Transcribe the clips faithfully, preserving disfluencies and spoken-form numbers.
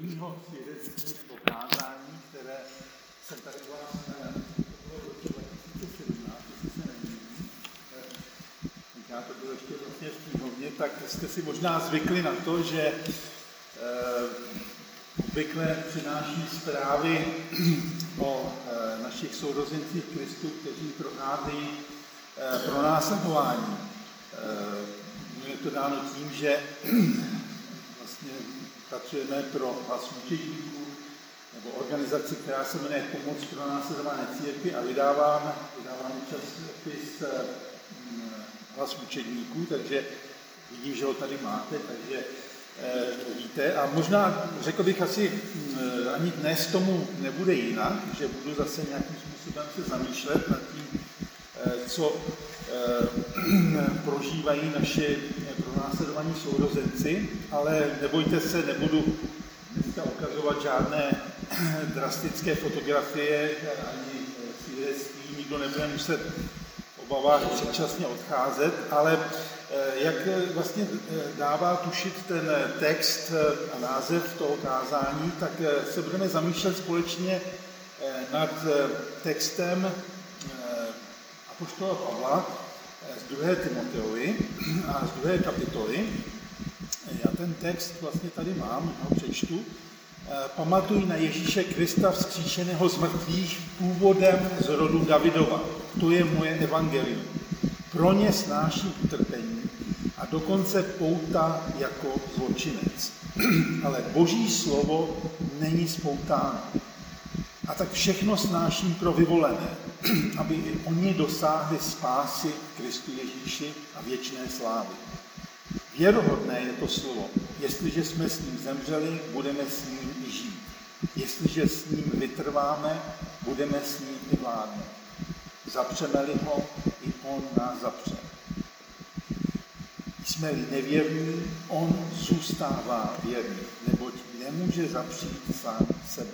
prvního svědectví nebo kázání, které jsem tady vlastně bylo v roce dva tisíce sedmnáct, jestli se nemýlím. Já to bylo ještě vlastně v knihovně, tak jste si možná zvykli na to, že e, obvykle přináší zprávy o e, našich sourozencích Kristu, kteří procházejí e, pronásledování. E, je to dáno tím, že vlastně pracujeme pro Hlas mučedníků nebo organizaci, která se jmenuje Pomoc pro následované církvi a vydáváme, vydáváme časopis e, Hlas mučedníků, takže vidím, že ho tady máte, takže e, víte. A možná, řekl bych, asi e, ani dnes tomu nebude jinak, že budu zase nějakým způsobem se zamýšlet nad tím, e, co e, prožívají naši pronásledovaní sourozenci, ale nebojte se, nebudu dneska ukazovat žádné drastické fotografie ani svědectví, nikdo nebude muset obavách předčasně odcházet, ale jak vlastně dává tušit ten text a název toho kázání, tak se budeme zamýšlet společně nad textem apoštola Pavla z druhé Timoteovi a z druhé kapitoly. Já ten text vlastně tady mám, ho přečtu. Pamatuj na Ježíše Krista vzkříšeného z mrtvých původem z rodu Davidova. To je moje evangelium. Pro ně snáším utrpení a dokonce pouta jako zločinec. Ale Boží slovo není spoutáno. A tak všechno snáším pro vyvolené, aby i oni dosáhli spásy Kristu Ježíši a věčné slávy. Věrohodné je to slovo. Jestliže jsme s ním zemřeli, budeme s ním i žít. Jestliže s ním vytrváme, budeme s ním i vládnout. Zapřeme-li ho, i on nás zapře. Jsme-li nevěrní, on zůstává věrný, neboť nemůže zapřít sám sebe.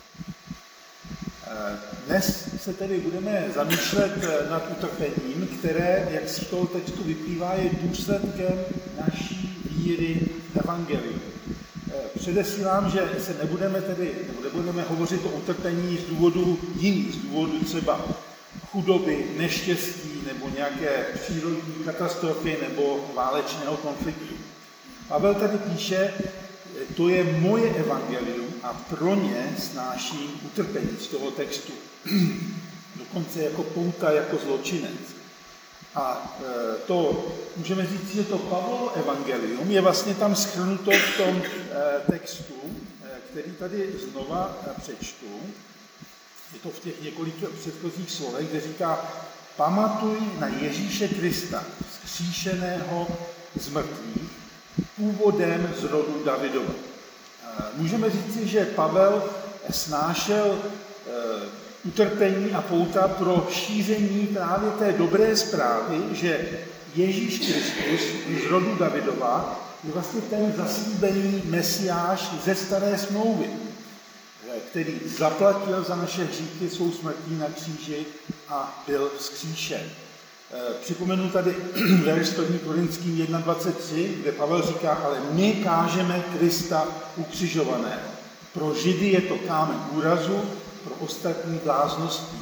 Dnes se tedy budeme zamýšlet nad utrpením, které, jak z toho textu vyplývá, je důsledkem naší víry evangeliu. Předesílám, že se nebudeme tedy, nebo nebudeme hovořit o utrpení z důvodu jiných, z důvodu třeba chudoby, neštěstí nebo nějaké přírodní katastrofy nebo válečného konfliktu. Pavel tady píše, to je moje evangelium a pro ně snáším utrpení z toho textu. Dokonce jako pouta, jako zločinec. A to, můžeme říct, že to Pavlovo evangelium je vlastně tam shrnuto v tom textu, který tady znova přečtu. Je to v těch několika předchozích slovech, kde říká, pamatuj na Ježíše Krista, vzkříšeného z mrtvých, původem z rodu Davidova. Můžeme říci, že Pavel snášel utrpení a pouta pro šíření právě té dobré zprávy, že Ježíš Kristus z rodu Davidova je vlastně ten zaslíbený mesiáš ze staré smlouvy, který zaplatil za naše hříchy svou smrtí na kříži a byl vzkříšen. Připomenu tady verš první Korinským dvacet tři, kde Pavel říká, ale my kážeme Krista ukřižovaného. Pro Židy je to kámen úrazu, pro ostatní blázností.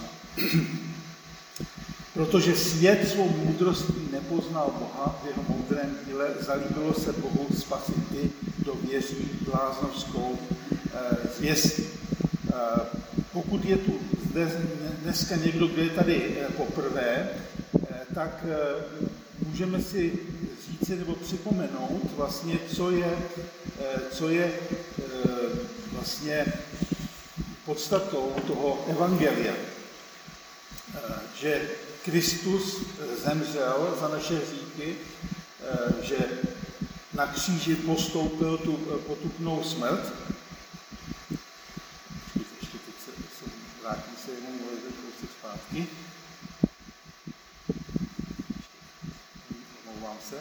Protože svět svou moudrostí nepoznal Boha v jeho moudrém díle, zalíbilo se Bohu spasit ty, kdo věří bláznovskou zvěstí. Pokud je tu dneska někdo, kdo je tady poprvé, tak můžeme si říci nebo připomenout vlastně, co je, co je vlastně podstatou toho evangelia. Že Kristus zemřel za naše hříchy, že na kříži postoupil tu potupnou smrt. Ještě teď se, se vrátím se jenom kousek zpátky. Omlouvám se.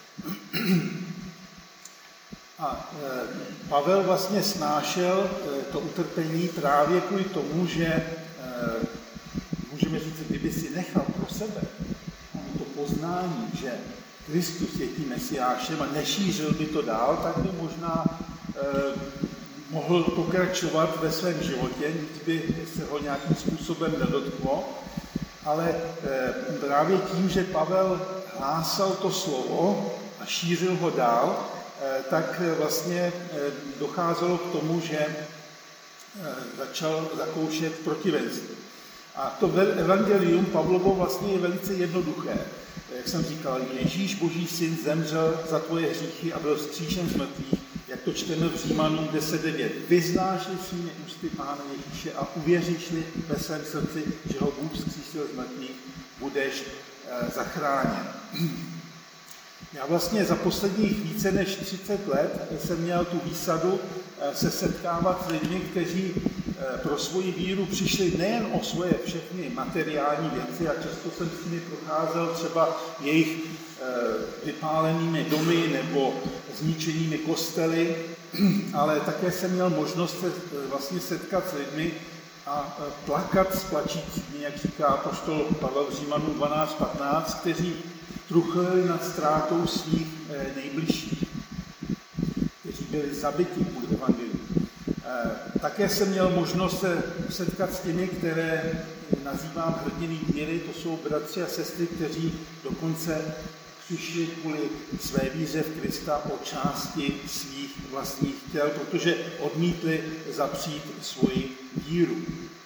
A e, Pavel vlastně snášel e, to utrpení právě kvůli tomu, že e, můžeme říct, kdyby si nechal pro sebe to poznání, že Kristus je tím mesiášem a nešířil by to dál, tak by možná e, mohl pokračovat ve svém životě, nic by se ho nějakým způsobem nedotklo, ale právě tím, že Pavel hlásal to slovo a šířil ho dál, tak vlastně docházelo k tomu, že začal zakoušet protivenství. A to evangelium Pavlovo vlastně je velice jednoduché. Jak jsem říkal, Ježíš, Boží syn, zemřel za tvoje hříchy a byl vzkříšen z mrtvých, jak to čteme v Římanům deset devět. Vyznáš-li svými ústy Pána Ježíše a uvěříš-li ve svém srdci, že ho Bůh vzkřísil z mrtvých, budeš e, zachráněn. Já vlastně za posledních více než třicet let jsem měl tu výsadu se setkávat s lidmi, kteří pro svoji víru přišli nejen o svoje všechny materiální věci, a často jsem s nimi procházel třeba jejich vypálenými domy nebo zničenými kostely, ale také jsem měl možnost se vlastně setkat s lidmi a plakat s plačícími, jak říká apoštol Pavel v Římanům dvanáct patnáct, kteří truchlili nad ztrátou svých nejbližších, kteří byli zabiti kvůli evangeliu. Také jsem měl možnost se setkat s těmi, které nazývám hrdiny víry, to jsou bratři a sestry, kteří dokonce přišli kvůli své víře v Krista o části svých vlastních těl, protože odmítli zapřít svoji víru.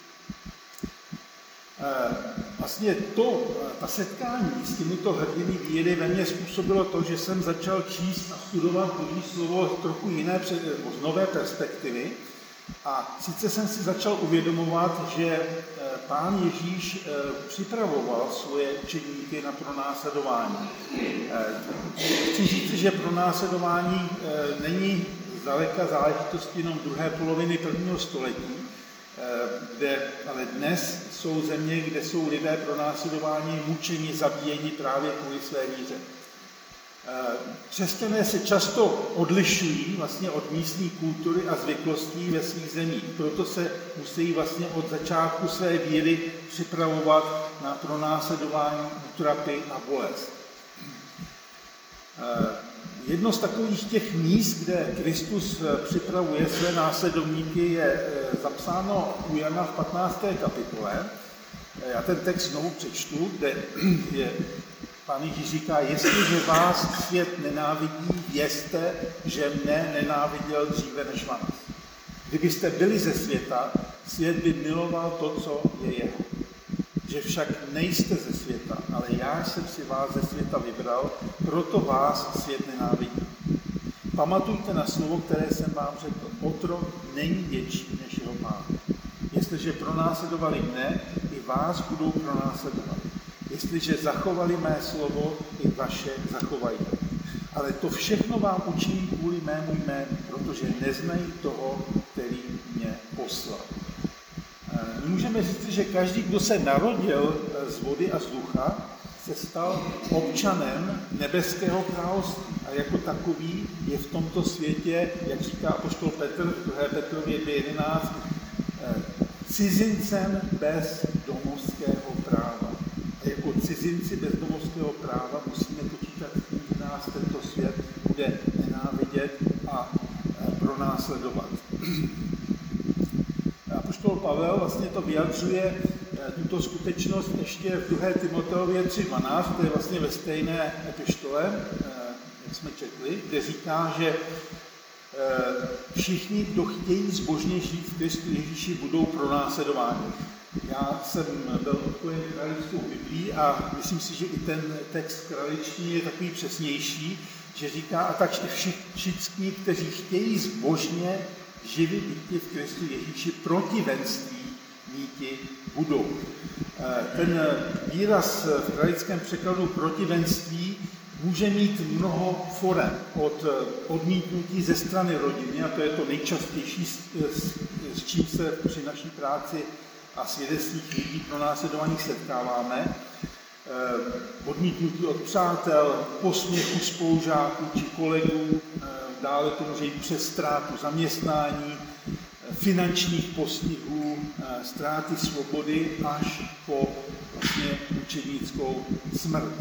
Vlastně to, ta setkání s těmito hrdiny víry ve mně způsobilo to, že jsem začal číst a studovat Boží slovo trochu jiné, z nové perspektivy. A sice jsem si začal uvědomovat, že Pán Ježíš připravoval svoje učedníky na pronásledování. Chci říct, že pronásledování není zdaleka záležitostí jenom druhé poloviny prvního století, kde ale dnes jsou země, kde jsou lidé pronásledováni, mučeni, zabíjeni právě kvůli své víře. Křesťané se často odlišují vlastně od místní kultury a zvyklostí ve svých zemích. Proto se musí vlastně od začátku své víry připravovat na pronásledování, útrapy a bolest. Jedno z takových těch míst, kde Kristus připravuje své následovníky, je zapsáno u Jana v patnácté kapitole. Já ten text znovu přečtu, kde je Pán Ježíš říká, jestliže vás svět nenávidí, vězte, že mne nenáviděl dříve než vás. Kdybyste byli ze světa, svět by miloval to, co je jeho. Že však nejste ze světa, ale já jsem si vás ze světa vybral, proto vás svět nenávidí. Pamatujte na slovo, které jsem vám řekl. Otrok není větší než jeho pán. Jestliže pronásledovali mne, i vás budou pronásledovat. Jestliže zachovali mé slovo, i vaše zachovajte. Ale to všechno vám učiní kvůli mému jménu, protože neznají toho, který mě poslal. My můžeme říct, že každý, kdo se narodil z vody a z ducha, se stal občanem nebeského království. A jako takový je v tomto světě, jak říká apoštol Petr v druhé Petrově dvě jedenáct, cizincem bez domovského práva. A jako cizinci bez domovského práva musíme počítat s tím, že nás tento svět bude nenávidět a pronásledovat. Apoštol Pavel vlastně to vyjadřuje tuto skutečnost ještě v druhé Timoteově tři dvanáct, to je vlastně ve stejné epištole, jak jsme četli, kde říká, že všichni, kdo chtějí zbožně žít v Kristu Ježíši, budou pronásledováni. Já jsem byl odpojen kralickou Biblii a myslím si, že i ten text v kraličtině je takový přesnější, že říká, a tak všichni, kteří chtějí zbožně živit díky v Kristu Ježíši, protivenství míti budou. Ten výraz v kralickém překladu protivenství může mít mnoho forem, od odmítnutí ze strany rodiny, a to je to nejčastější, s čím se při naší práci a svědectvích lidí pronásledovaných setkáváme, odmítnutí od přátel, posměchu spolužáků či kolegů, dále to může jít přes ztrátu zaměstnání, finančních postihů, ztráty svobody až po vlastně mučednickou smrt.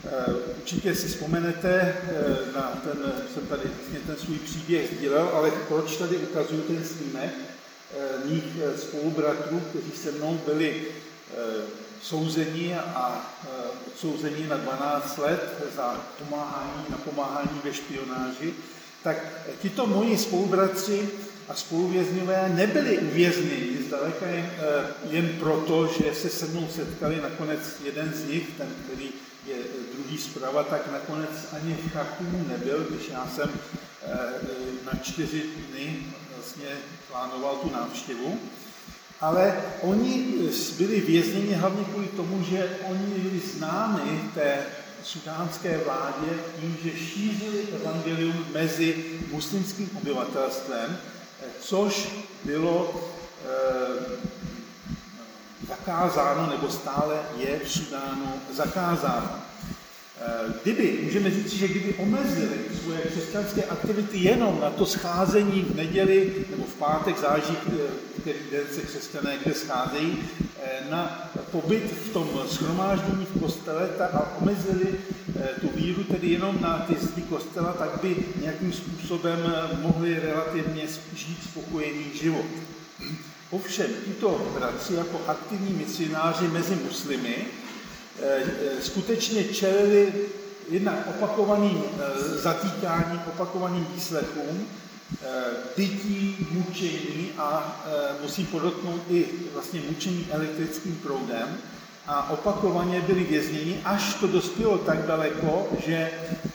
Určitě si vzpomenete, na ten, jsem tady vlastně ten svůj příběh sdělil, ale proč tady ukazuju ten snímek mých spolubratrů, kteří se mnou byli souzeni a odsouzeni na dvanáct let za pomáhání, na pomáhání ve špionáži, tak tito moji spolubratři a spoluvězňové nebyli uvězněni zdaleka jen, jen proto, že se se mnou setkali. Nakonec jeden z nich, ten, který je druhý zprava, tak nakonec ani v Chartumu nebyl, když já jsem na čtyři dny vlastně plánoval tu návštěvu. Ale oni byli vězněni hlavně kvůli tomu, že oni byli známi té sudánské vládě tím, že šířili evangelium mezi muslimským obyvatelstvem, což bylo e, zakázáno, nebo stále je v Sudánu zakázáno. E, kdyby, můžeme říct, že kdyby omezili svoje křesťanské aktivity jenom na to scházení v neděli nebo v pátek, záleží, který den se křesťané kde scházejí, e, na pobyt v tom shromáždění v kostele a omezili e, tu víru tedy jenom na ty zdi kostela, tak by nějakým způsobem mohli relativně žít spokojený život. Ovšem, tito bratři jako aktivní misionáři mezi muslimy skutečně čelili jednak opakovaným zatýkáním, opakovaným výslechům, bytí, mučení a musím podotknout i vlastně mučení elektrickým proudem a opakovaně byli vězněni, až to dospělo tak daleko, že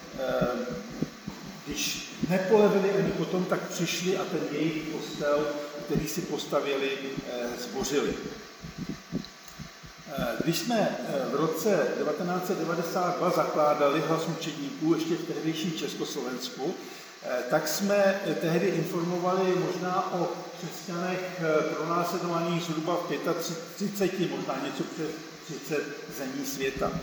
když nepolevili ani potom, tak přišli a ten jejich kostel, který si postavili, zbořili. Když jsme v roce devatenáct set devadesát dva zakládali Hlas mučedníků ještě v tehdejším Československu, tak jsme tehdy informovali možná o křesťanech pronásledovaných zhruba v třiceti pěti, možná něco přes třicet zemí světa.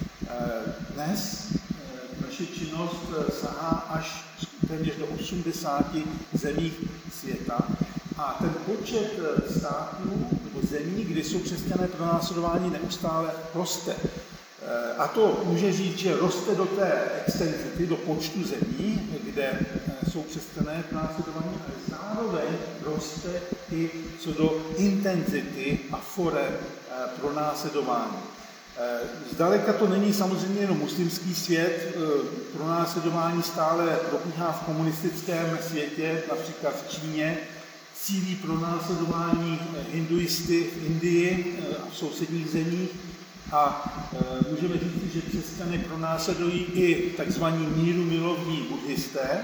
Dnes naše činnost sahá až téměř do osmdesáti zemí světa a ten počet států nebo zemí, kde jsou křesťané pronásledováni, neustále roste. A to může říct, že roste do té extenzity, do počtu zemí, kde jsou křesťané pronásledovaní, ale zároveň roste i co do intenzity a forem pronásledování. Zdaleka to není samozřejmě jenom muslimský svět, pronásledování stále probíhá v komunistickém světě, například v Číně, cílí pronásledování hinduisty v Indii a v sousedních zemích a můžeme říct, že křesťany pronásledují i takzvaní míru milovní buddhisté,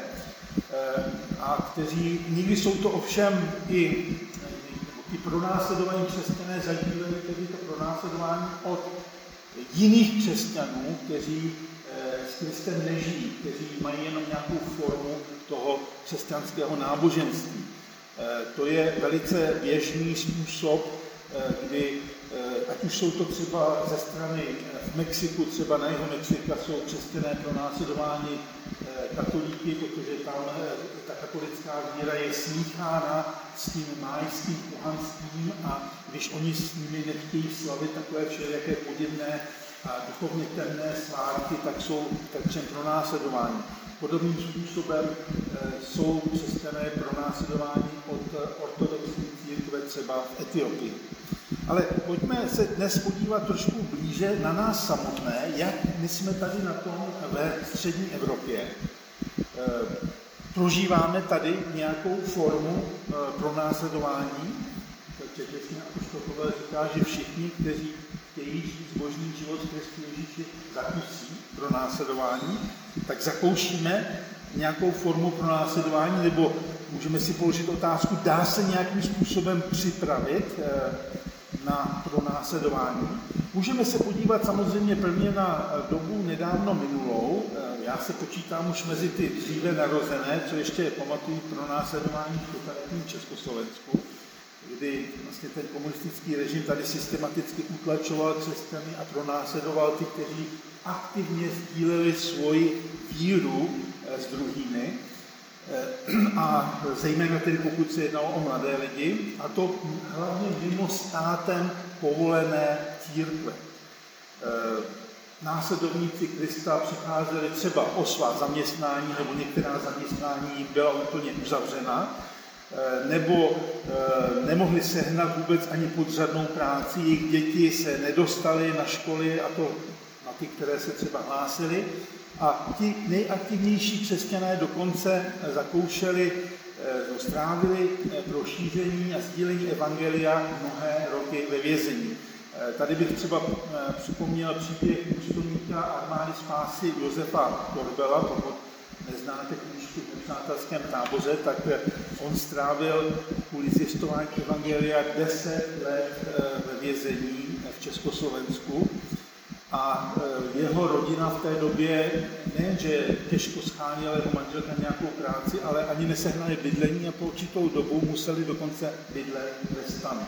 a kteří, někdy jsou to ovšem i ty pronásledovaní křesťané zažívají tedy to pronásledování od jiných křesťanů, kteří s Kristem nežijí, kteří mají jenom nějakou formu toho křesťanského náboženství. To je velice běžný způsob, kdy, ať už jsou to třeba ze strany v Mexiku, třeba na jihu Mexika jsou křesťané pronásledováni katolíky, protože tam ta katolická víra je smíchána s tím májským pohanstvím a když oni s nimi nechtějí slavit takové všelijaké podivné a duchovně temné svátky, tak jsou takže pronásledováni. Podobným způsobem jsou křesťané pronásledováni od ortodoxní církve třeba v Etiopii. Ale pojďme se dnes podívat trošku blíže na nás samotné, jak my jsme tady na tom ve střední Evropě. Prožíváme tady nějakou formu pronásledování. Četli jsme, apoštol říká, že všichni, kteří chtějí žít zbožný život v Kristu Ježíši, zakusí pronásledování, tak zakoušíme nějakou formu pronásledování, nebo můžeme si položit otázku, dá se nějakým způsobem připravit na pronásledování. Můžeme se podívat samozřejmě prvně na dobu nedávno minulou. Já se počítám už mezi ty dříve narozené, co ještě pamatují pronásledování v totalitním Československu, kdy vlastně ten komunistický režim tady systematicky utlačoval křesťany a pronásledoval ty, kteří aktivně sdíleli svoji víru s druhými. A zejména tedy pokud se jednalo o mladé lidi, a to hlavně mimo státem povolené církve. následovníci Krista přicházeli třeba o svá zaměstnání, nebo některá zaměstnání byla úplně uzavřena, nebo nemohli sehnat vůbec ani podřadnou práci, jejich děti se nedostaly na školy, a to na ty, které se třeba hlásily. A ti nejaktivnější křesťané dokonce zakoušeli, strávili pro šíření a sdílení evangelia mnohé roky ve vězení. Tady bych třeba připomněl příběh důstojníka armády spásy Josefa Korbela. Pokud neznáte knížku v nepřátelském táboře, tak on strávil kvůli zjistování evangelia deset let ve vězení v Československu. A jeho rodina v té době nejenže těžko scháněla jeho manželka nějakou práci, ale ani nesehnali bydlení a po určitou dobu museli dokonce bydlet ve stanu.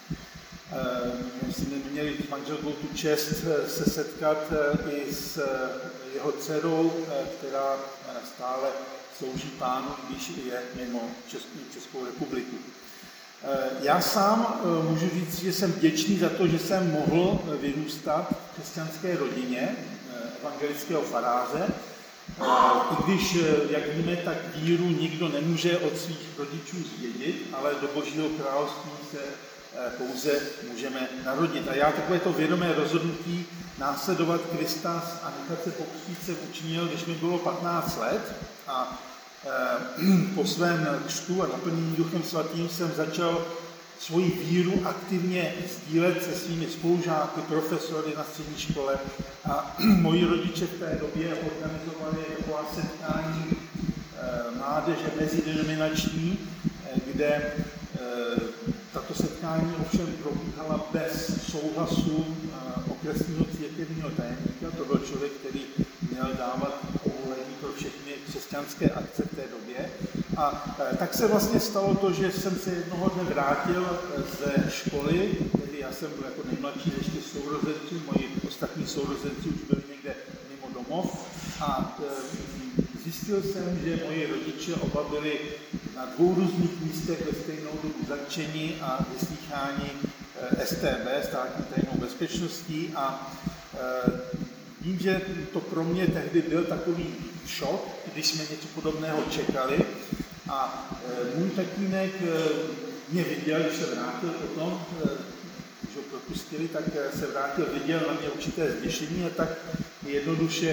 My jsme měli s manželkou tu čest se setkat i s jeho dcerou, která stále slouží Pánu, když je mimo Českou republiku. Já sám můžu říct, že jsem vděčný za to, že jsem mohl vyrůstat v křesťanské rodině evangelického faráře. I když, jak víme, tak víru nikdo nemůže od svých rodičů zdědit, ale do Božího království se pouze můžeme narodit. A já takovéto vědomé rozhodnutí následovat Krista a nechat se pokřtít jsem učinil, když mi bylo patnáct let, a po svém křtu a naplnění Duchem svatým jsem začal svoji víru aktivně sdílet se svými spolužáky, profesory na střední škole, a moji rodiče v té době organizovali taková setkání mládeže mezidenominační, kde tato setkání ovšem probíhala bez souhlasu okresního církevního tajemníka. To byl člověk, který měl dávat povolení pro všechny křesťanské akce v té době. A tak se vlastně stalo to, že jsem se jednoho dne vrátil ze školy, tedy já jsem byl jako nejmladší ještě sourozenci, moji ostatní sourozenci už byli někde mimo domov, a zjistil jsem, že moji rodiče oba byli na dvou různých místech ve stejnou dobu zatčeni a vyslýcháni S T B, státní tajnou bezpečností, a vím, že to pro mě tehdy byl takový šok, když jsme něco podobného čekali, a můj tatínek mě viděl, když se vrátil potom, když ho propustili, tak se vrátil, viděl na mě určité zděšení, a tak jednoduše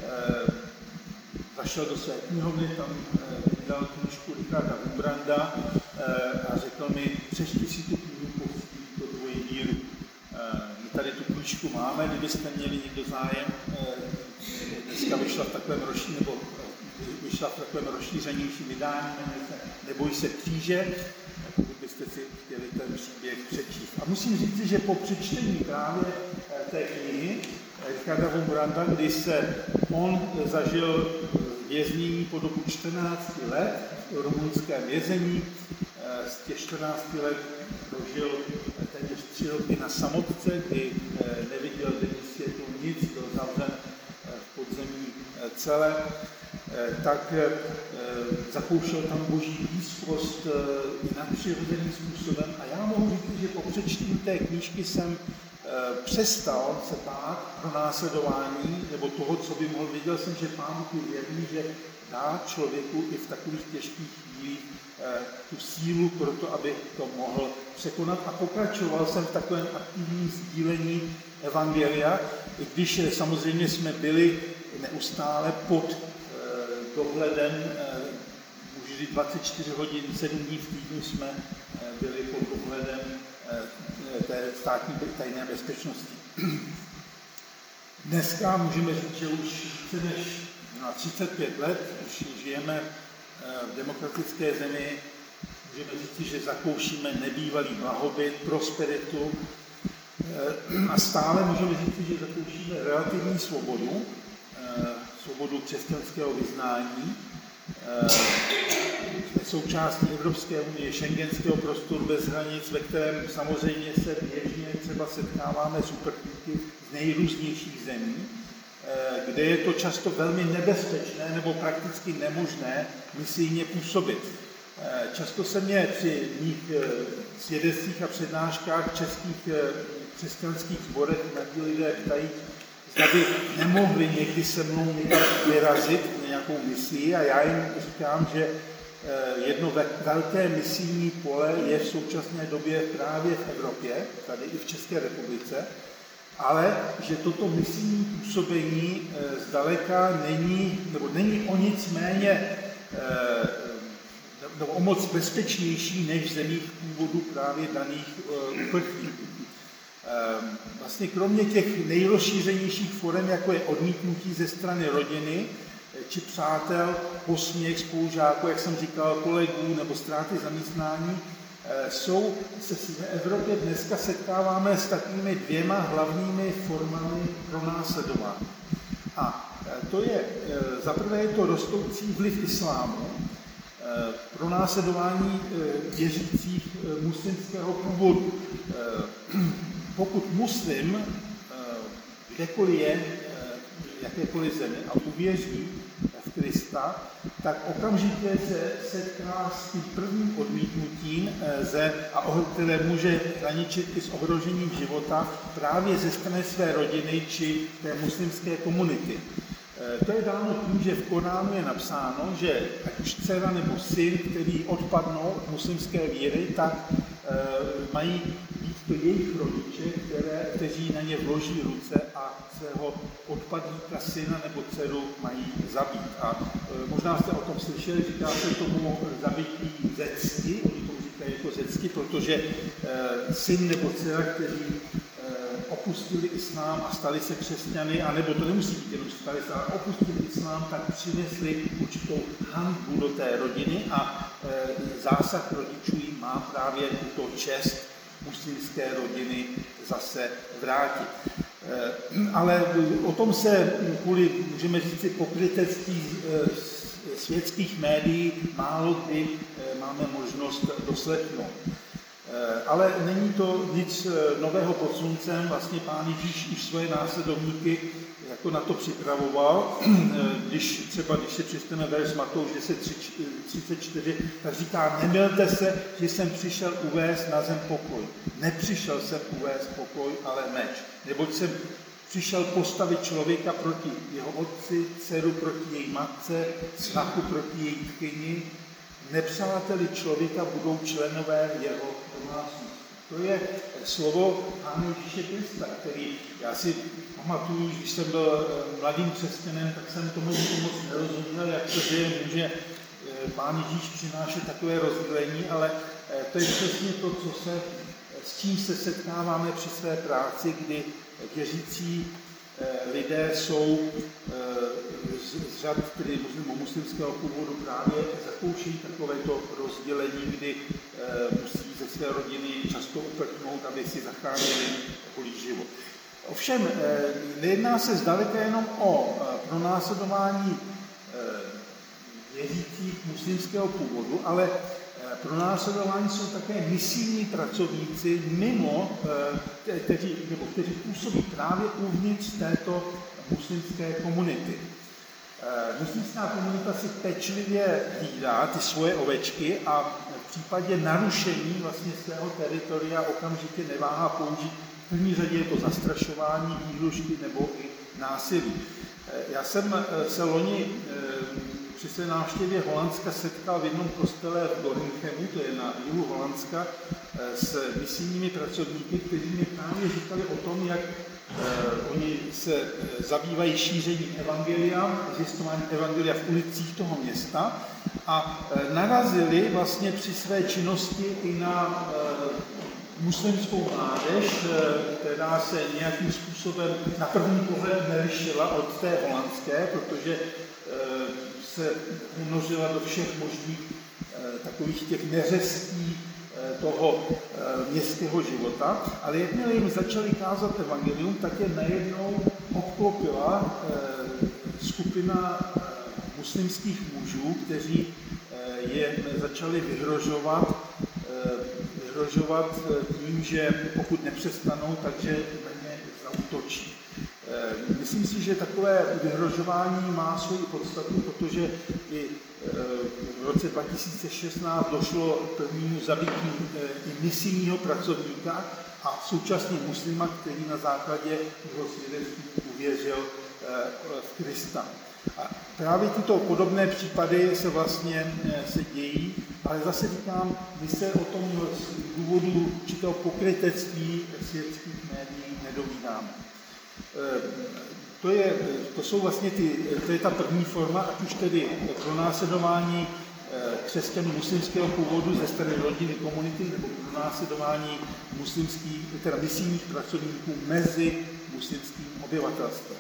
zašel do své knihovny, tam vydal knížku Richarda Wurmbranda a řekl mi, přečti si tu knihu, posílí to tvoji víru. My tady tu knížku máme, kdybyste měli někdo zájem, dneska vyšla v takovém rozšíření, nebo vyšla v takovém rozšířenějším vydání, jmenuje se Neboj se kříže, pokud byste si chtěli ten příběh přečíst. A musím říct, že po přečtení právě té knihy Richarda Wurmbranda, kdy se on zažil věznění po dobu čtrnácti let v rumunském vězení, z těch čtrnácti let prožil téměř tři roky na samotce, kdy neviděl denní světlo nic, byl zavřen v podzemní cele, tak zakoušel tam Boží blízkost nadpřirozeným způsobem. A já mohu říct, že po přečtení té knížky jsem přestal se bát pro následování, nebo toho, co by mohl. Viděl jsem, že Pán Bůh je věrný, že dá člověku i v takových těžkých chvílích tu sílu pro to, aby to mohl překonat. A pokračoval jsem v takovém aktivním sdílení evangelia, i když samozřejmě jsme byli neustále pod dohledem, můžu říct dvacet čtyři hodin, sedm dní v týdnu jsme byli pod dohledem té státní tajné bezpečnosti. Dneska můžeme říct, že už více než na třicet pět let už žijeme v demokratické zemi, můžeme říct, že zakoušíme nebývalý blahobyt, prosperitu, a stále můžeme říct, že zakoušíme relativní svobodu, svobodu křesťanského vyznání. Jsme součástí Evropské unie, šengenského prostoru bez hranic, ve kterém samozřejmě se běžně třeba setkáváme s uprchlíky z nejrůznějších zemí, kde je to často velmi nebezpečné nebo prakticky nemožné misijně působit. Často se mě při mých svědectvích a přednáškách v českých křesťanských sborech mladí lidé ptají, zda by nemohli někdy se mnou někam vyrazit na nějakou misii a já jim říkám, že jedno velké misijní pole je v současné době právě v Evropě, tady i v České republice, ale že toto misijní působení zdaleka není, nebo není o nic méně, nebo o moc bezpečnější než v zemích původu právě daných uprchlíků. Vlastně kromě těch nejrozšířenějších forem, jako je odmítnutí ze strany rodiny, či přátel, posměch spolužáků, jak jsem říkal, kolegů nebo ztráty zaměstnání, jsou, se v Evropě dneska setkáváme s takovými dvěma hlavními formami pronásledování. A to je, za prvé je to rostoucí vliv islámu, pronásledování věřících muslimského původu. Pokud muslim, kdekoliv je, jakékoliv zemi a uvěří v Krista, tak okamžitě se setká s tím prvním odmítnutím, ze, a které může hraničit i s ohrožením života právě ze strany své rodiny či té muslimské komunity. To je dáno tím, že v Koránu je napsáno, že ať už dcera nebo syn, který odpadnou od muslimské víry, tak mají být to jejich rodiče, které, kteří na ně vloží ruce a svého odpadníka syna nebo dceru mají zabít. A e, možná jste o tom slyšeli, říká se tomu zabití ze cti, oni tomu říkají jako ze cti, protože e, syn nebo dcera, kteří e, opustili islám a stali se křesťany, anebo to nemusí být jenom stali se, ale opustili islám, tak přinesli určitou hanbu do té rodiny a e, zásah rodičů jim má právě tuto čest muslimské rodiny zase vrátit. Ale o tom se kvůli, můžeme říct, pokrytectví světských médií málo kdy máme možnost doslechnout. Ale není to nic nového pod sluncem, vlastně Pán Ježíš i svoje následovníky jako na to připravoval. Když třeba, když se přečteme verš Matouš deset třicet čtyři, tak říká, nemylte se, že jsem přišel uvést na zem pokoj. Nepřišel jsem uvést pokoj, ale meč. Neboť jsem přišel postavit člověka proti jeho otci, dceru proti její matce, snachu proti její tchyni. Nepřáteli člověka budou členové jeho domácnosti. To je slovo Pána Ježíše Krista, který já si pamatuju, když jsem byl mladým křesťanem, tak jsem tomu moc nerozuměl, jak to, že může Pán Ježíš přinášet takové rozdělení, ale to je přesně to, co se, s čím se setkáváme při své práci, kdy věřící lidé jsou z, z řad tedy muslimského původu právě zakoušejí takovéto rozdělení, kdy musí ze své rodiny často uprchnout, aby si zachránili okolí život. Ovšem, nejedná se zdaleka jenom o pronásledování věřících muslimského původu, ale pronásledování jsou také misijní pracovníci mimo, kteří, nebo kteří působí právě uvnitř této muslimské komunity. Muslimská komunita si pečlivě hlídá ty svoje ovečky a v případě narušení vlastně svého teritoria okamžitě neváhá použít. V první řadě je to zastrašování, výhlušky nebo i násilí. Já jsem se loni při své návštěvě Holandska setkal v jednom kostele v Dorinchemu, to je na jihu Holandska, s misijními pracovníky, kteří mi právě říkali o tom, jak eh, oni se zabývají šířením evangelia, zjistování evangelia v ulicích toho města a eh, narazili vlastně při své činnosti i na eh, muslimskou mládež, která se nějakým způsobem na první pohled nelišila od té holandské, protože se unořila do všech možných takových těch neřestí toho městského života, ale jakmile jim začali kázat evangelium, tak je najednou obklopila skupina muslimských mužů, kteří je začali vyhrožovat vyhrožovat tím, že pokud nepřestanou, takže na ně zaútočí. Myslím si, že takové vyhrožování má svoji podstatu, protože i v roce dva tisíce šestnáct došlo k prvnímu zabití i misijního pracovníka a současně muslima, který na základě jeho svědectví uvěřil v Krista. A právě tyto podobné případy se vlastně se dějí, ale zase říkám, my se o tom z důvodu určitého pokrytectví světských médií nedovídáme. To, je, to jsou vlastně ty, to je ta první forma, ať už tedy pronásledování křesťanů muslimského původu ze strany rodiny, komunity, nebo pronásledování muslimských, teda misijních pracovníků mezi muslimským obyvatelstvem.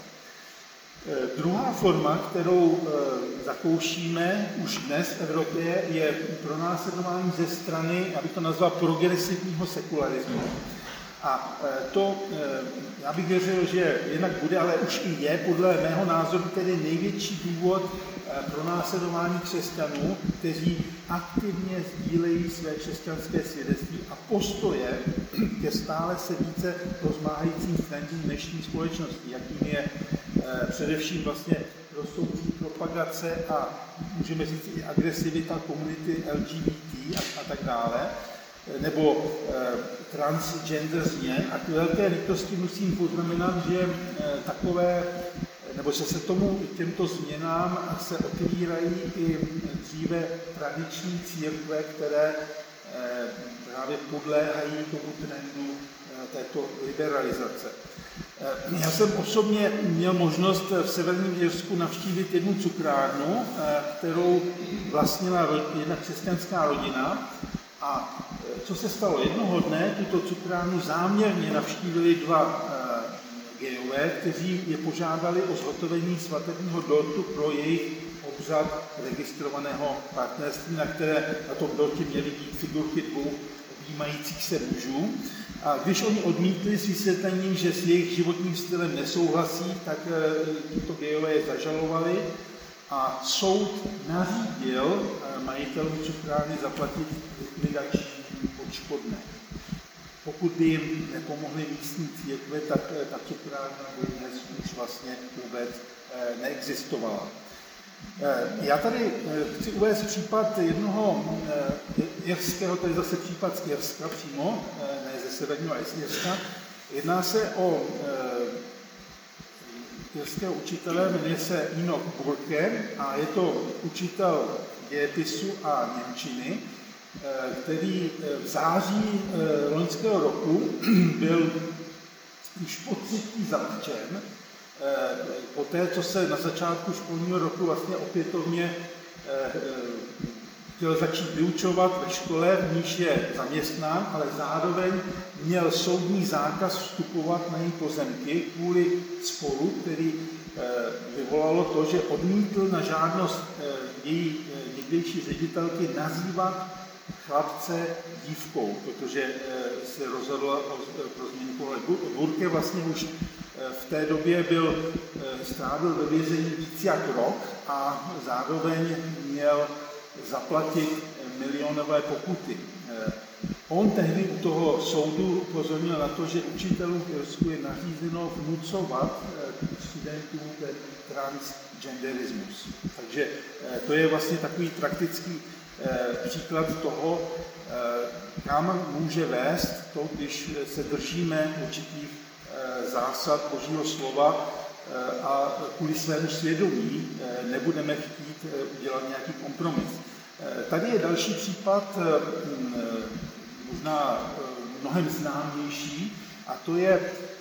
Druhá forma, kterou zakoušíme už dnes v Evropě, je pronásledování ze strany, abych to nazval, progresivního sekularismu. A to, já bych věřil, že jednak bude, ale už i je, podle mého názoru, tedy největší důvod pro následování křesťanů, kteří aktivně sdílejí své křesťanské svědectví a postoje ke stále se více rozmáhajícím trendům dnešní společnosti, jakým je především vlastně rostoucí propagace a můžeme říct i agresivita komunity L G B T a, a tak dále, nebo e, transgender změn. A ty velké rychlosti musím poznamenat, že e, takové, nebo že se tomu těmto změnám se otvírají i dříve tradiční církve, které e, právě podléhají tomu trendu e, této liberalizace. E, já jsem osobně měl možnost v Severním Irsku navštívit jednu cukrárnu, e, kterou vlastnila jedna křesťanská rodina. A co se stalo? Jednoho dne tuto cukrárnu záměrně navštívili dva e, gejové, kteří je požádali o zhotovení svatebního dortu pro jejich obřad registrovaného partnerství, na které na tom dortě měly být figurky dvou objímajících se mužů. A když oni odmítli s vysvětlením, že s jejich životním stylem nesouhlasí, tak e, tyto gejové je zažalovali a soud nařídil majitelům cukrárny zaplatit likvidační odškodné. Pokud by jim nepomohly místní církve, tak ta cukrárna by dnes už vlastně vůbec neexistovala. Já tady chci uvést případ jednoho irského, to je zase případ z Irska přímo, ne ze severního Irska. Jedná se o irského učitele, jmenuje se Enoch Burke a je to učitel dějepisu a němčiny, který v září loňského roku byl už po třetí zatčen, po té, co se na začátku školního roku vlastně opětovně chtěl začít vyučovat ve škole, v níž je zaměstnán, ale zároveň měl soudní zákaz vstupovat na její pozemky kvůli sporu, který vyvolalo to, že odmítl na žádnost její někdejší ředitelky nazývat chlapce dívkou, protože se rozhodla pro změnu pohledu. Burke vlastně už v té době byl, strávil ve vězení víc jak rok a zároveň měl zaplatit milionové pokuty. On tehdy u toho soudu upozornil na to, že učitelům v Irsku je nařízeno vnucovat studentům ten transgenderismus. Takže to je vlastně takový praktický příklad toho, kam může vést to, když se držíme určitých zásad Božího slova a kvůli svému svědomí nebudeme chtít udělat nějaký kompromis. Tady je další případ, možná mnohem známější, a to je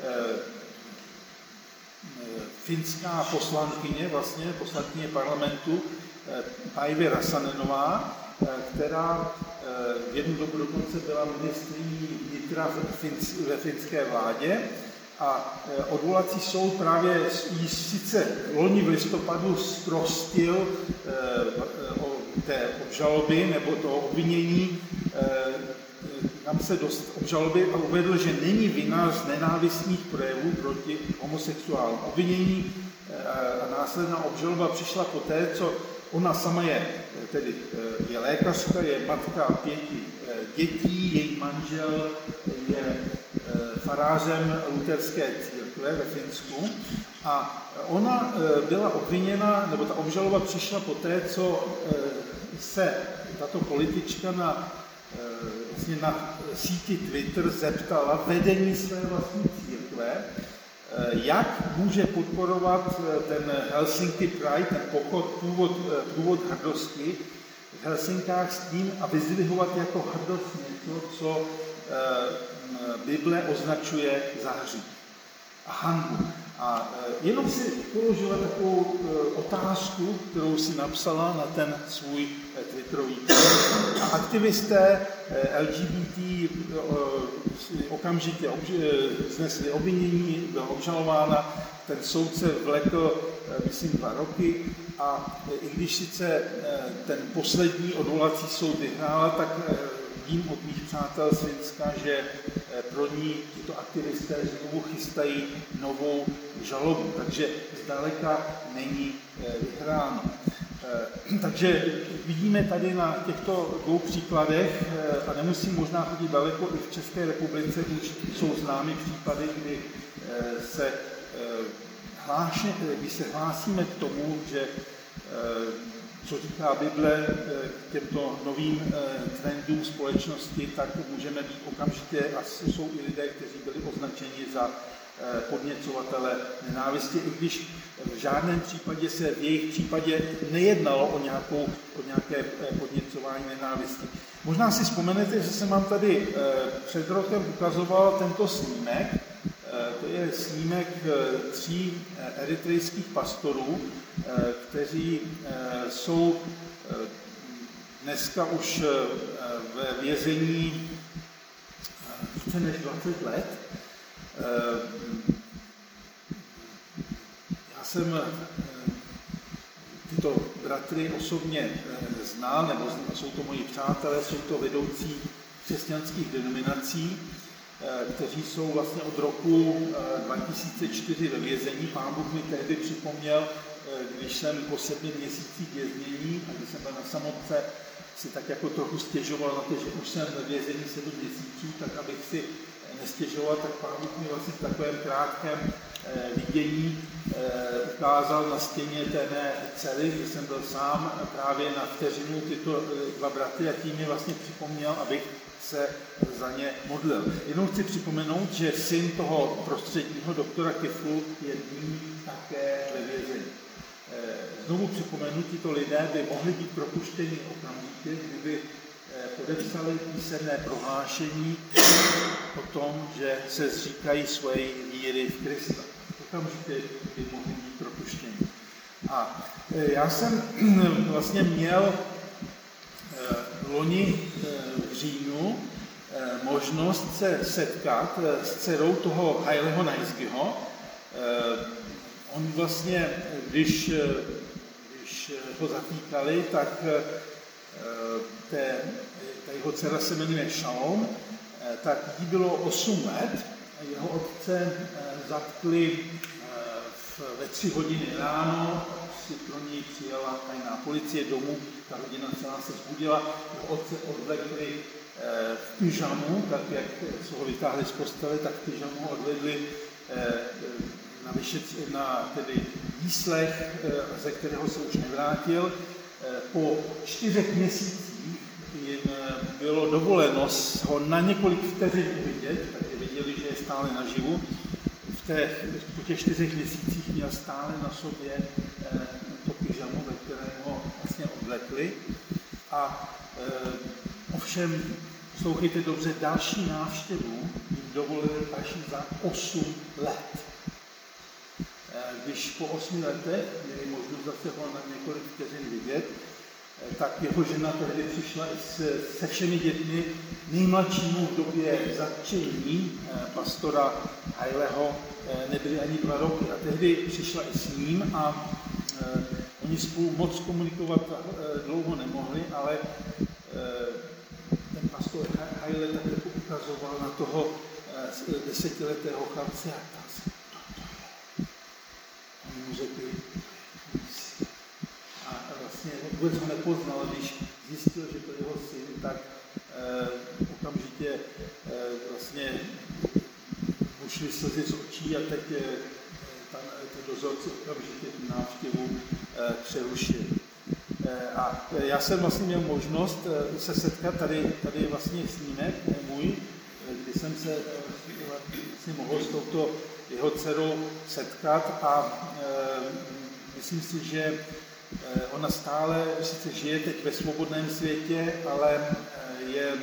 finská poslankyně, vlastně poslankyně parlamentu, Päivi Räsänenová, která v jednu dobu dokonce byla ministryní vnitra ve finské vládě a odvolací soud právě jí sice loni v listopadu zprostil o té obžaloby nebo toho obvinění, tam se dost obžaloby a uvedl, že není vinna z nenávistných projevů proti homosexuálům. Obvinění a následná obžaloba přišla poté, co ona sama je, tedy je lékařka, je matka pěti dětí, její manžel je farářem luterské církve ve Finsku a ona byla obviněna, nebo ta obžaloba přišla poté, co se tato politička na, vlastně na síti Twitter zeptala vedení své vlastní církve, jak může podporovat ten Helsinki Pride, ten pochod, původ, původ hrdosti v Helsinkách s tím a vyzdvihovat jako hrdost něco, co Bible označuje za hřích a hanbu. A jenom si položila takovou otázku, kterou si napsala na ten svůj twitterový. A aktivisté L G B T okamžitě znesli obvinění, byla obžalována, ten soudce vlekl, myslím, dva roky a i když sice ten poslední odvolací soud vyhrála, tak vím od mých přátel z Finska, že pro ní tyto aktivisté znovu chystají novou žalobu, takže zdaleka není vyhráno. Takže vidíme tady na těchto dvou příkladech, a nemusím možná chodit daleko, i v České republice už jsou známy případy, kdy se, hlášně, kdy se hlásíme k tomu, že co říká Bible k těmto novým trendům společnosti, tak můžeme být okamžitě, a jsou i lidé, kteří byli označeni za podněcovatele nenávisti, i když v žádném případě se v jejich případě nejednalo o, nějakou, o nějaké podněcování nenávisti. Možná si vzpomenete, že jsem vám tady před rokem ukazoval tento snímek. To je snímek tří eritrejských pastorů, kteří jsou dneska už ve vězení více než dvacet let. Já jsem tyto bratry osobně znal, nebo jsou to moji přátelé, jsou to vedoucí křesťanských denominací, kteří jsou vlastně od roku dva tisíce čtyři ve vězení. Pán Bůh mi tehdy připomněl, když jsem po sedmi měsících věznění a když jsem byl na samotce, si tak jako trochu stěžoval na to, že už jsem ve vězení sedm měsíců, tak abych si nestěžoval, tak Pán Bůh mi vlastně v takovém krátkém vidění ukázal na stěně té mé dcery, že jsem byl sám právě na vteřinu tyto dva bratry a tím mi vlastně připomněl, abych se za ně modlil. Jenom chci připomenout, že syn toho prostředního doktora Kiflu je nyní také ve vězení. Znovu připomenu, tito lidé by mohli být propuštěni okamžitě, kdyby podepsali písemné prohlášení o tom, že se zříkají své víry v Krista. Okamžitě by mohli být propuštěni. A já jsem vlastně měl loni v říjnu možnost se setkat s dcerou toho Haileho Naiskyho. On vlastně, když, když ho zatýkali, tak té, ta jeho dcera se jmenuje Shalom, tak jí bylo osm let a jeho otce zatkli ve tři hodiny ráno, si pro něj přijela tajná policie domů, ta rodina celá se vzbudila, jeho otce odvlekli v pyžamu, tak jak se ho vytáhli z postele, tak v pyžamu odvedli na, vyšetř, na tedy výslech, ze kterého se už nevrátil. Po čtyřech měsících jim bylo dovoleno ho na několik vteřin uvidět, takže viděli, že je stále naživu. V té, po těch čtyřech měsících měl stále na sobě to pyžamo, ve kterém ho vlastně odvlekli. A ovšem, poslouchejte dobře, další návštěvu jim dovolili až za osm let. Když po osmi letech měli možnost zase ho na několik vteřin vidět, tak jeho žena tehdy přišla i se, se všemi dětmi. Nejmladšímu v době zatčení pastora Haileho nebyly ani dva roky. A tehdy přišla i s ním a eh, oni spolu moc komunikovat eh, dlouho nemohli, ale eh, ten pastor Haile tak jako ukazoval na toho eh, desetiletého chlapce a tak se, to, to je. Oni mu řekli, a vlastně vůbec ho nepoznal, když zjistil, že to je jeho syn, tak eh, okamžitě eh, vlastně mu šly slzy z očí a teď eh, tam ten dozorce okamžitě tu návštěvu eh, přerušil. Eh, a já jsem vlastně měl možnost eh, se setkat, tady, tady je vlastně snímek můj, eh, kdy jsem se eh, vlastně mohl s touto jeho dcerou setkat a myslím si, že ona stále sice žije teď ve svobodném světě, ale je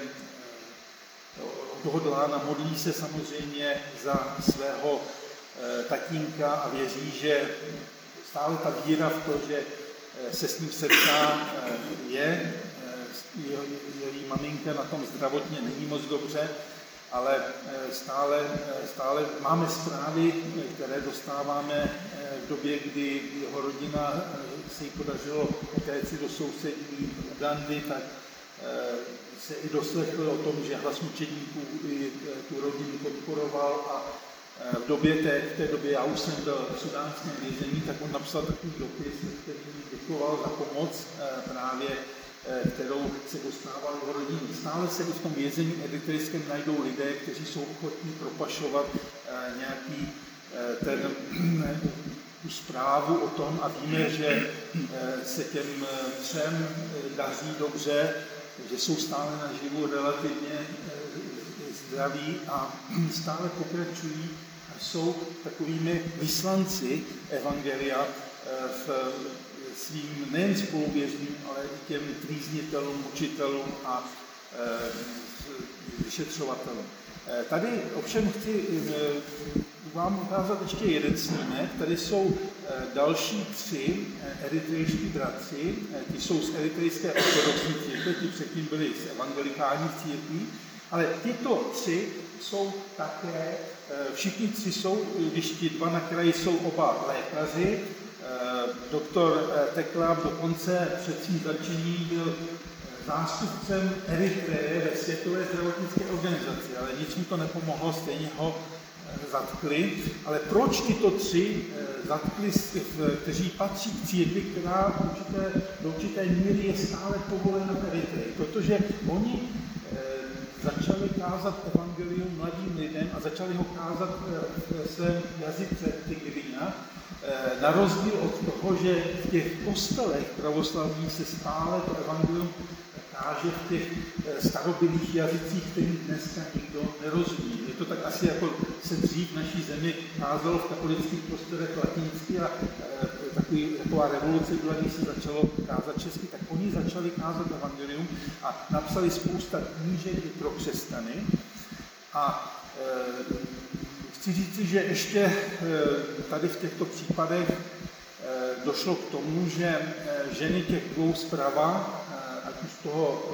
odhodlána, modlí se samozřejmě za svého tatínka a věří, že stále ta víra v to, že se s ním setká, je. Její maminka na tom zdravotně není moc dobře, ale stále, stále máme zprávy, které dostáváme v době, kdy jeho rodina se jí podařilo utéct do sousední Ugandy, tak se i doslechl o tom, že Hlas mučedníků tu rodinu podporoval a v době té, v té době já už jsem byl v sudánském vězení, tak on napsal takový dopis, který děkoval za pomoc právě, kterou se dostával jeho rodině. Stále se i v tom vězení eritrejském najdou lidé, kteří jsou ochotní propašovat nějaký ten, tu zprávu o tom a víme, že se těm třem daří dobře, že jsou stále naživu relativně zdraví a stále pokračují a jsou takovými vyslanci evangelia v svým nejen spoluvěřným, ale i těm trýznitelům, učitelům a vyšetřovatelům. Tady ovšem chci vám ukázat ještě jeden snímek. Tady jsou další tři eritrejští bratři, ti jsou z eritrejské ortodoxní církve, ti předtím byli z evangelikálních církví, ale tyto tři jsou také, všichni tři jsou, když ti dva na kraji jsou oba lékaři, doktor Tekla dokonce před svým začením byl zástupcem Eritreje ve Světové zdravotnické organizaci, ale nic mu to nepomohlo, stejně ho zatkli. Ale proč tyto tři zatkli, kteří patří k církvi, která do určité, do určité míry je stále povolena v Eritreji? Protože oni začali kázat evangelium mladým lidem a začali ho kázat v svém jazyce Tigrina, na rozdíl od toho, že v těch kostelech pravoslavních se stále to evangelium káže v těch starobylých jazycích, kterých dneska nikdo nerozumí. Je to tak asi jako se dřív v naší zemi kázalo v katolických kostelech latinsky a takový, taková revoluce byla, když se začalo kázat česky, tak oni začali kázat evangelium a napsali spousta knížek i pro křesťany. A e, chci říci, že ještě e, tady v těchto případech e, došlo k tomu, že e, ženy těch dvou zprava, ať už toho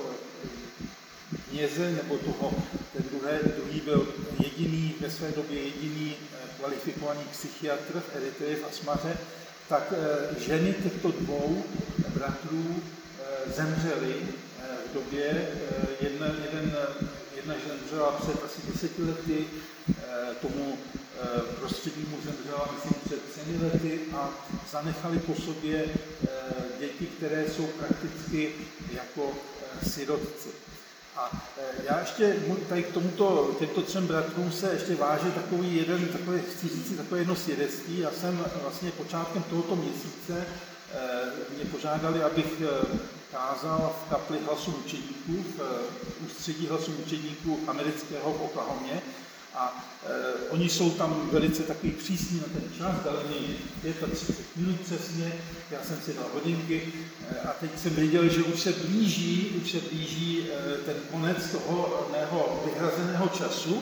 kněze, nebo toho, ten druhé, druhý byl jediný, ve své době jediný kvalifikovaný psychiatr v Eritreji v Asmaře, tak ženy těchto dvou bratrů zemřely v době, jedna, jeden, jedna zemřela před asi deseti lety, tomu prostřednímu zemřela myslím před třemi lety a zanechali po sobě děti, které jsou prakticky jako sirotci. A já ještě tady k tomuto, těmto třem bratrům se ještě váže takový jeden, takové, chci říct, takové jedno svědectví. Já jsem vlastně počátkem tohoto měsíce, mě požádali, abych kázal v kapli Hlasu mučedníků, v ústředí Hlasu mučedníků amerického v Oklahomě. A e, oni jsou tam velice takový přísní na ten čas, dali mi třicet pět minut přesně, já jsem si dal hodinky e, a teď jsem věděl, že už se blíží, už se blíží e, ten konec toho mého vyhrazeného času.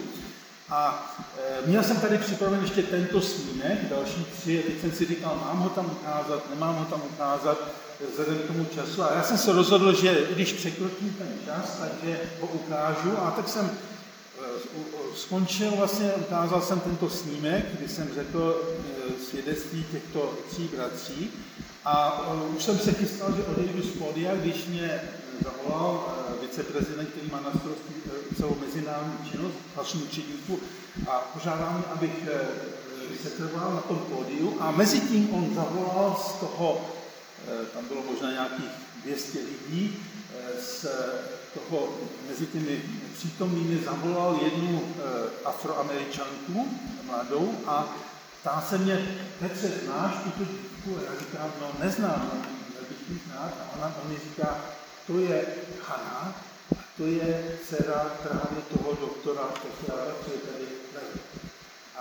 A e, měl jsem tady připraven ještě tento snímek, další tři, a teď jsem si říkal, mám ho tam ukázat, nemám ho tam ukázat, vzhledem k tomu času. A já jsem se rozhodl, že když překročím ten čas, takže ho ukážu, a tak jsem skončil, vlastně ukázal jsem tento snímek, kdy jsem řekl svědectví těchto tří bratří a už jsem se chystal, že odejdu z pódia, když mě zavolal viceprezident, který má na starosti celou mezinárodní činnost Hlasu mučedníků a požádal mě, abych se trval na tom pódiu a mezi tím on zavolal z toho, tam bylo možná nějakých dvě stě lidí, z toho mezi těmi přítomnými zavolal jednu e, afroameričanku, mladou, a ptá se mě, Petře, znáš tuto dívku? Já říkám, no neznám, měl bych ji znát. A ona mi říká, to je Hana, a to je dcera právě toho doktora Tekla, co je tady. A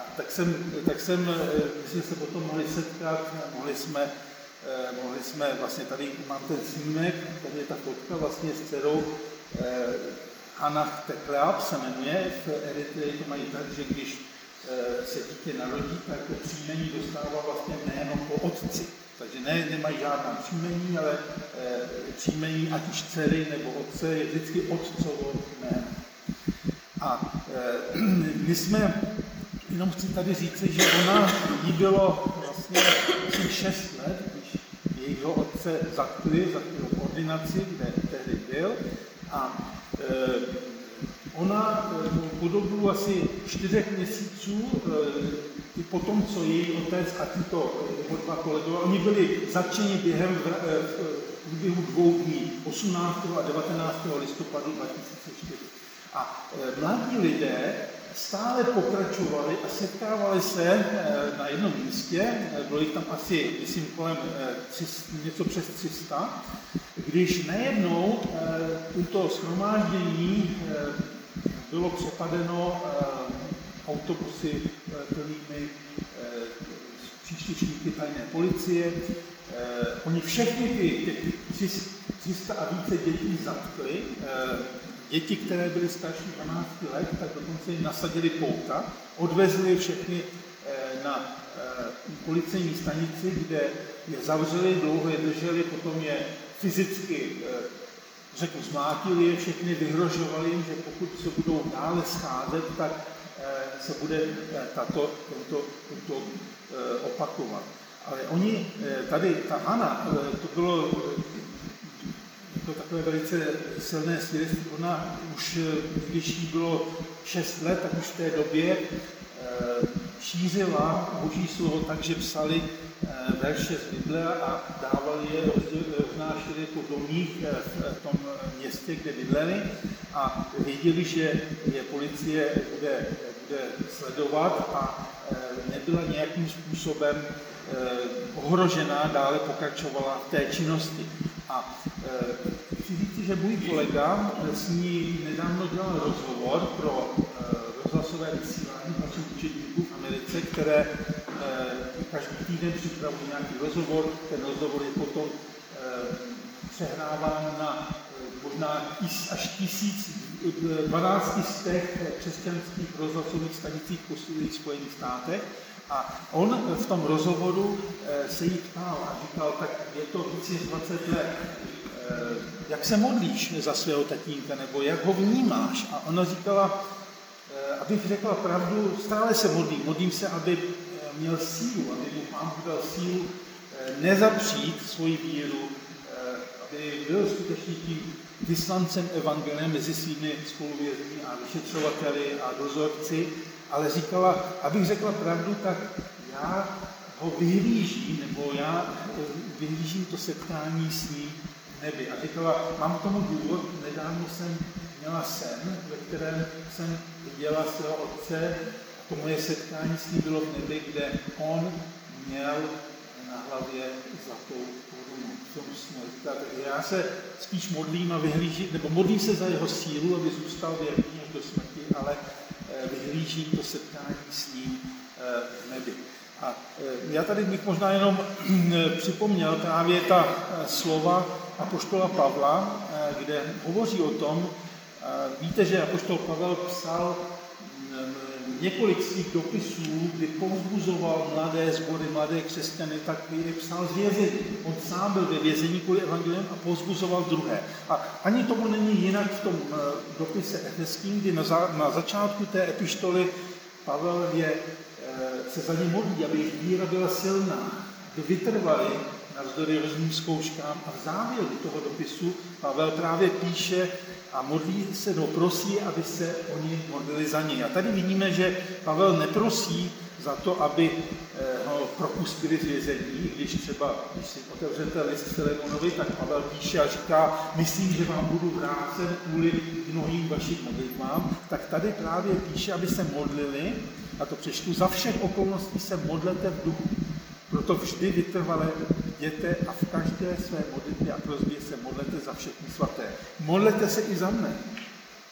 A tak jsem, tak jsem, my jsme se potom mohli setkat, mohli jsme, mohli jsme vlastně tady, mám ten snímek, tady je ta fotka vlastně s dcerou Hannah Tekleab se jmenuje, v Eritreji to mají tak, že když se dítě narodí, tak to příjmení dostává vlastně jméno po otci. Takže ne, nemají žádná příjmení, ale e, příjmení ať už dcery nebo otce je vždycky otcovo jméno. A e, my jsme, jenom chci tady říct, že ona jí bylo vlastně asi šest let, když jejího otce zatkli, zatkli v ordinaci, kde tehdy byl. A e, ona po dobu asi čtyřech měsíců, i po tom, co její otec a tyto dva kolegové, oni byli zatčeni během v průběhu dvou dní, osmnáctého a devatenáctého listopadu dva tisíce čtyři. A mladí lidé stále pokračovali a setkávali se na jednom místě, bylo jich tam asi, myslím, kolem něco přes tři sta, když najednou toto shromáždění bylo přepadeno autobusy plnými příslušníky tajné policie. Oni všechny ty tři sta a více dětí zatkli. Děti, které byly starší dvanáct let, tak dokonce jim nasadili pouta, odvezli všechny na policejní stanici, kde je zavřeli, dlouho je drželi, potom je fyzicky, řeknu, zmátili je všechny, vyhrožovali jim, že pokud se budou dále scházet, tak se bude tato, tento, tento opakovat. Ale oni, tady ta Hana, to bylo to takové velice silné svědectví. Ona už, když jí bylo šest let, tak už v té době šířila Boží slovo tak, že psali verše z Bible a dávali je, roznášeli po domích v tom městě, kde bydleli a věděli, že je policie bude, bude sledovat a nebyla nějakým způsobem ohrožená, dále pokračovala v té činnosti. A chci říct, že můj kolega s ní nedávno dělal rozhovor pro rozhlasové vysílání našich učedníků v Americe, které každý týden připravují nějaký rozhovor. Ten rozhovor je potom přehráván na možná až tisíc, dvanáct stech křesťanských rozhlasových stanicích po celých Spojených státech. A on v tom rozhovoru se jí ptal a říkal, tak je to více než dvacet let, jak se modlíš za svého tatínka, nebo jak ho vnímáš? A ona říkala, abych řekla pravdu, stále se modlím. Modlím se, aby měl sílu, aby mu Pán dal sílu nezapřít svoji víru, aby byl skutečně tím vyslancem evangelia mezi svými spoluvězni a vyšetřovateli a dozorci. Ale říkala, abych řekla pravdu, tak já ho vyhlížím, nebo já vyhlížím to setkání s ním v nebi. A říkala, mám k tomu důvod, nedávno jsem měla sen, ve kterém jsem viděla svého otce, a to moje setkání s ním bylo v nebi, kde on měl na hlavě zlatou korunu. V tom snu. Tak já se spíš modlím a vyhlížím, nebo modlím se za jeho sílu, aby zůstal věrný až do smrti, ale vyhlížím to setkání s ním v nebi. A já tady bych možná jenom připomněl právě ta slova apoštola Pavla, kde hovoří o tom, víte, že apoštol Pavel psal několik svých dopisů, kdy povzbuzoval mladé sbory, mladé křesťany, tak je psal z vězení. On sám byl ve vězení kvůli evangelium a povzbuzoval druhé. A ani tomu není jinak v tom dopise efeským, kdy na, za, na začátku té epištoly Pavel je, se za ně modlí, aby jejich víra byla silná, aby vytrvali navzdory různým zkouškám. A v závěru toho dopisu Pavel právě píše a modlí se, no prosí, aby se oni modlili za něj. A tady vidíme, že Pavel neprosí za to, aby ho propustili z vězení, když třeba, když si otevřete list Filemonovi, tak Pavel píše a říká, myslím, že vám budu vrácen kvůli mnohým vašich modlitbám, tak tady právě píše, aby se modlili, a to přečtu, za všech okolností se modlete v duchu. Proto vždy vytrvale jděte a v každé své modlitbě a prosbě se modlete za všechny svaté. Modlete se i za mne,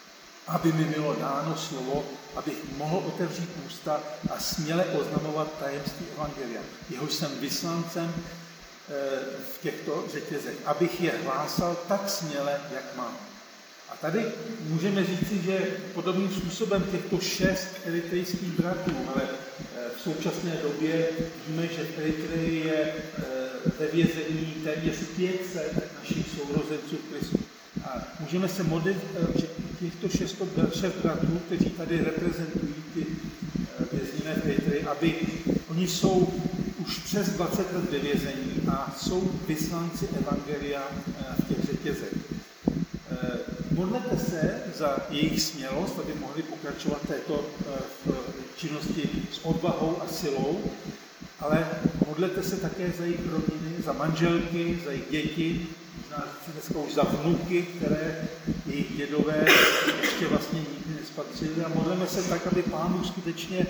aby mi bylo dáno slovo, abych mohl otevřít ústa a směle oznamovat tajemství evangelia. Jehož jsem vyslancem v těchto řetězech, abych je hlásal tak směle, jak mám. A tady můžeme říci, že podobným způsobem těchto šest eritrejských bratů, ale v současné době víme, že v Eritreji je ve vězení téměř pět set našich sourozenců v Kristu. A můžeme se modlit, že těchto šest, šest bratů, kteří tady reprezentují ty vězněné v Eritreji, aby oni jsou už přes dvacet let ve vězení a jsou vyslanci evangelia v těch řetězech. Modlete se za jejich smělost, aby mohli pokračovat této v činnosti s odvahou a silou, ale modlete se také za jejich rodiny, za manželky, za jejich děti, možná dneska už za vnuky, které jejich dědové ještě vlastně nikdy nespatřili. A modleme se tak, aby Pán Bůh skutečně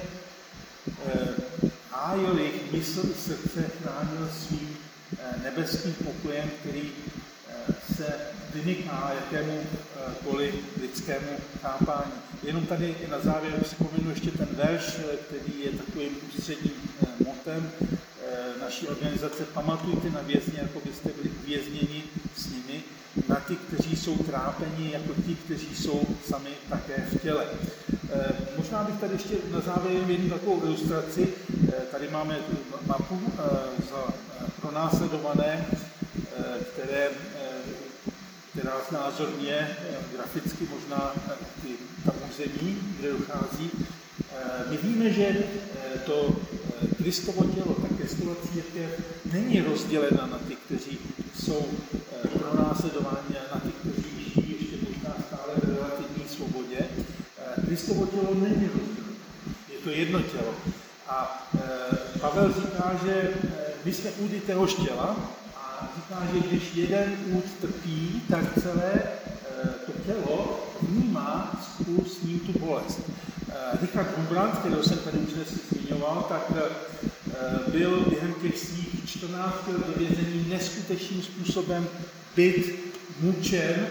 hájil jejich mysl i srdce, chránil svým nebeským pokojem, který se vymyká jakémukoliv lidskému chápání. Jenom tady na závěr připomenu ještě ten verš, který je takovým ústředním motem naší organizace. Pamatujte na vězně, jako byste byli uvězněni s nimi, na ty, kteří jsou trápeni, jako ti, kteří jsou sami také v těle. Možná bych tady ještě na závěr jednu takovou ilustraci. Tady máme mapu za pronásledované, které, která znázorňuje graficky možná ty, ta území, kde dochází. My víme, že to Kristovo tělo, ta Kristova církev není rozdělena na ty, kteří jsou pronásledováni, a na ty, kteří žijí ještě možná stále v relativní svobodě. Kristovo tělo není rozděleno. Je to jedno tělo. A Pavel říká, že my jsme údy téhož těla a říká, že když jeden úd trpí, tak celé to tělo vnímá spolu s ním tu bolest. Richard Wurmbrand, kterého jsem tady už dnes zmiňoval, tak byl během těch svých čtrnácti let ve vězení neskutečným způsobem byt, mučen.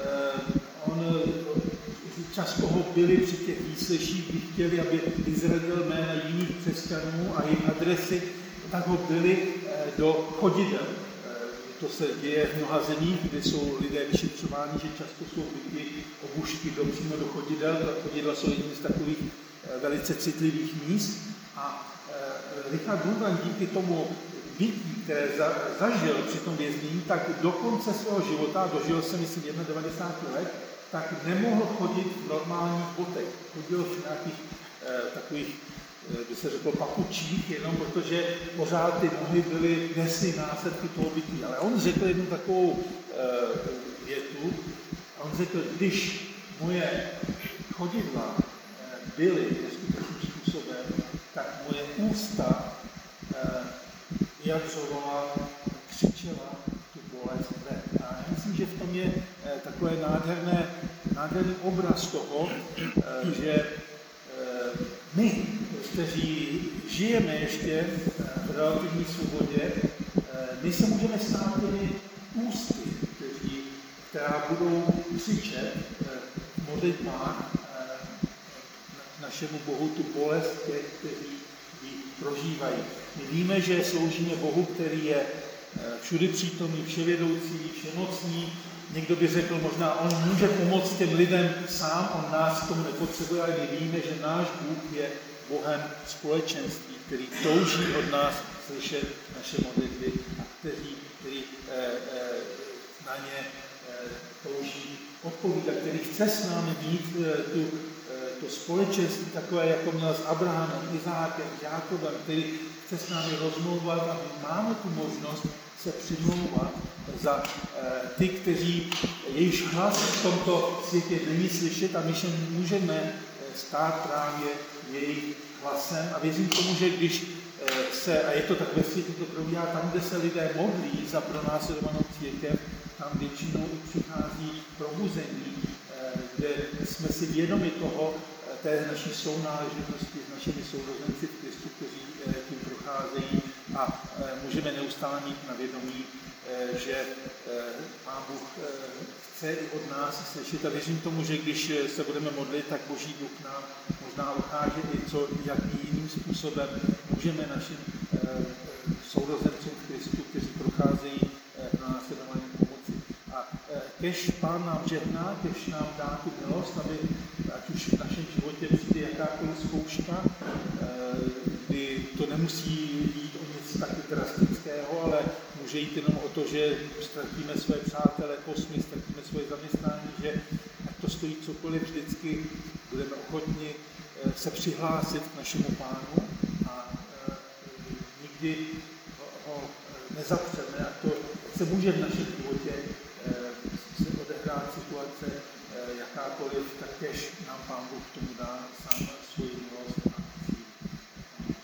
On často ho byli při těch výsleších, kdy chtěli, aby vyzradil jména jiných křesťanů a jejich adresy, tak ho byli do chodidel. To se děje v mnoha zemích, kde jsou lidé vyšetřováni, že často jsou byti obušky do, přímo do chodidel. Chodidla jsou jedním z takových velice citlivých míst. A Richard Wurmbrand díky tomu bytí, které za, zažil při tom věznění, tak do konce svého života, dožil se myslím devadesát jedna let, tak nemohl chodit v normálních botech. Chodil v nějakých eh, takových, eh, by se řeklo, papučích, jenom protože pořád ty nohy byly nesly následky toho bytí. Ale on řekl jednu takovou eh, větu, a on řekl, když moje chodidla eh, byly neskutečným způsobem, tak moje ústa eh, vyjadřovala, křičela tu bolest ven. A já myslím, že v tom je eh, takové nádherné, nádherný obraz toho, eh, že eh, my, kteří žijeme ještě eh, v relativní svobodě, eh, my se můžeme stát těmi ústy, kteří, která budou křičet eh, modlitbách eh, našemu Bohu tu bolest těch, kteří ji prožívají. My víme, že sloužíme Bohu, který je všudy přítomný, vševědoucí, všemocný. Někdo by řekl, možná on může pomoct těm lidem sám, on nás k tomu nepotřebuje, ale my víme, že náš Bůh je Bohem společenství, který touží od nás slyšet naše modlitby a který, který eh, eh, na ně eh, touží odpovídat, který chce s námi mít eh, tu to společenství takové, jako měl s Abrahamem, Izákem, Jákobem, který chce s námi rozmlouvat a my máme tu možnost se přimlouvat za eh, ty, kteří jejíž hlas v tomto světě není slyšet a my se můžeme stát právě jejich hlasem a věřím tomu, že když eh, se, a je to tak ve světě, to probíhá tam, kde se lidé modlí za pronásledovanou církev, tam většinou i přichází probuzení, kde jsme si vědomi toho, té naší sounáležitosti s našimi sourozenci v Kristu, kteří tím procházejí a můžeme neustále mít na vědomí, že Pán Bůh chce i od nás slyšet a věřím tomu, že když se budeme modlit, tak Boží duch nám možná ukáže i co, jakým jiným způsobem můžeme našim sourozencům v Kristu, kteří procházejí pronásledováním, pomoci. A kež Pán nám žehná, kež nám dá tu milost, aby ať už v našem životě přijde jakákoliv zkouška, kdy to nemusí jít o nic tak drastického, ale může jít jenom o to, že ztratíme své přátele, posmy, ztratíme svoje zaměstnání, že ať to stojí cokoliv, vždycky budeme ochotni se přihlásit k našemu Pánu a nikdy ho nezapřeme, a to se může v našem životě se odehrát situace jakákoliv, tak kež nám Pán Bůh tomu dá sám